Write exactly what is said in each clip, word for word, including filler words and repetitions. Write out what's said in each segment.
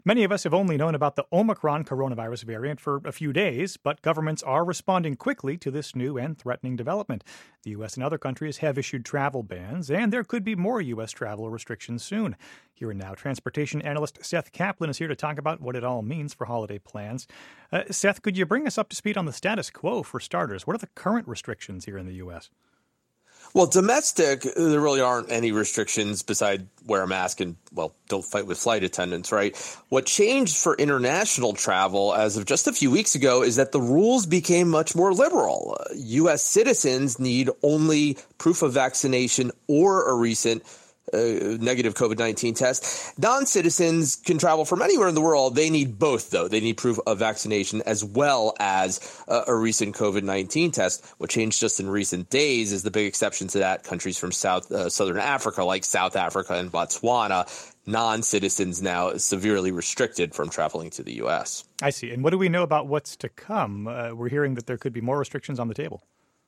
Many of us have only known about the Omicron coronavirus variant for a few days, but governments are responding quickly to this new and threatening development. The U S and other countries have issued travel bans, and there could be more U S travel restrictions soon. Here and now, transportation analyst Seth Kaplan is here to talk about what it all means for holiday plans. Uh, Seth, could you bring us up to speed on the status quo for starters? What are the current restrictions here in the U S? Well, domestic, there really aren't any restrictions beside wear a mask and, well, don't fight with flight attendants, right? What changed for international travel as of just a few weeks ago is that the rules became much more liberal. Uh, U S citizens need only proof of vaccination or a recent Uh, negative COVID nineteen test. Non-citizens can travel from anywhere in the world. They need both, though. They need proof of vaccination as well as uh, a recent COVID nineteen test. What changed just in recent days is the big exception to that. Countries from South uh, Southern Africa, like South Africa and Botswana, non-citizens now severely restricted from traveling to the U S. I see. And what do we know about what's to come? Uh, we're hearing that there could be more restrictions on the table.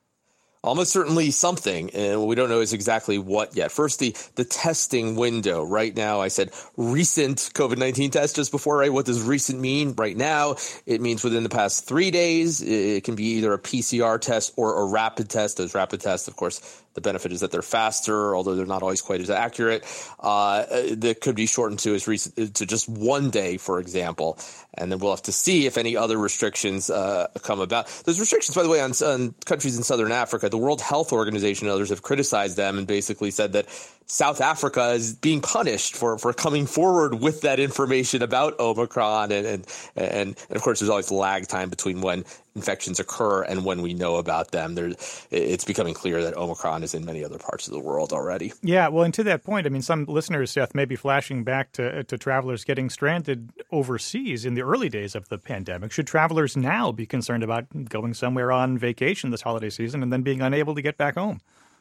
Almost certainly something, and what we don't know is exactly what yet. First, the, the testing window. Right now, I said recent COVID nineteen test just before, right? What does recent mean? Right now, it means within the past three days. It can be either a P C R test or a rapid test. Those rapid tests, of course, the benefit is that they're faster, although they're not always quite as accurate. Uh, that could be shortened to as recent, to just one day, for example. And then we'll have to see if any other restrictions uh, come about. Those restrictions, by the way, on, on countries in Southern Africa, the World Health Organization and others have criticized them and basically said that South Africa is being punished for, for coming forward with that information about Omicron. And, and, and, and of course, there's always lag time between when infections occur and when we know about them. There, it's becoming clear that Omicron is in many other parts of the world already. Yeah, well, and to that point, I mean, some listeners, Seth, may be flashing back to, to travelers getting stranded overseas in the early days of the pandemic. Should travelers now be concerned about going somewhere on vacation this holiday season and then being unable to get back home?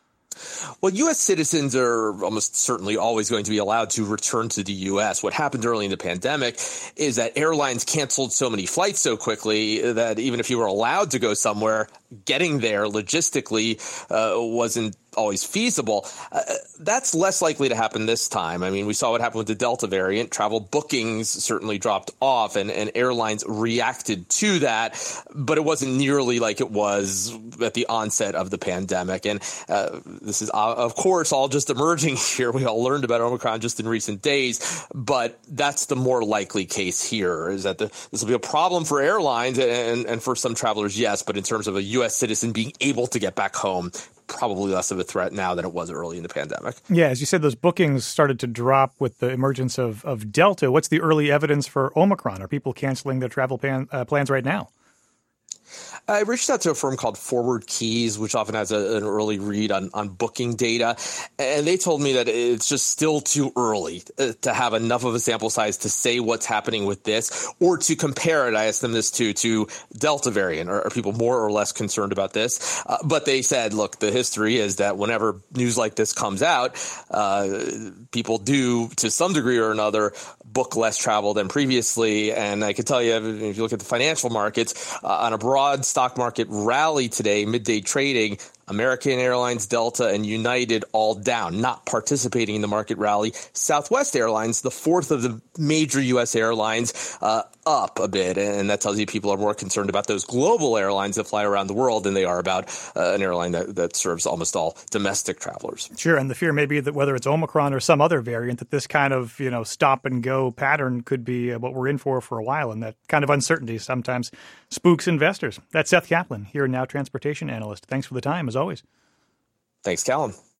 Well, U S citizens are almost certainly always going to be allowed to return to the U S. What happened early in the pandemic is that airlines canceled so many flights so quickly that even if you were allowed to go somewhere, getting there logistically uh, wasn't always feasible. Uh, that's less likely to happen this time. I mean, we saw what happened with the Delta variant. Travel bookings certainly dropped off and, and airlines reacted to that, but it wasn't nearly like it was at the onset of the pandemic. And uh, this is, uh, of course, all just emerging here. We all learned about Omicron just in recent days, but that's the more likely case here, is that the, this will be a problem for airlines and, and for some travelers, yes, but in terms of a U S citizen being able to get back home, probably less of a threat now than it was early in the pandemic. Yeah, as you said, those bookings started to drop with the emergence of, of Delta. What's the early evidence for Omicron? Are people canceling their travel pan, uh, plans right now? I reached out to a firm called Forward Keys, which often has a, an early read on, on booking data. And they told me that it's just still too early to have enough of a sample size to say what's happening with this or to compare it. I asked them this too, to Delta variant. Are, are people more or less concerned about this? Uh, but they said, look, the history is that whenever news like this comes out, uh, people do, to some degree or another, book less travel than previously. And I can tell you, if you look at the financial markets, uh, on a broad stock market rally today, midday trading, American Airlines, Delta, and United all down, not participating in the market rally. Southwest Airlines, the fourth of the major U S airlines, uh, up a bit. And that tells you people are more concerned about those global airlines that fly around the world than they are about uh, an airline that, that serves almost all domestic travelers. Sure. And the fear may be that whether it's Omicron or some other variant, that this kind of, you know, stop and go pattern could be what we're in for for a while. And that kind of uncertainty sometimes spooks investors. That's Seth Kaplan, here and now transportation analyst. Thanks for the time, as always. Thanks, Callum.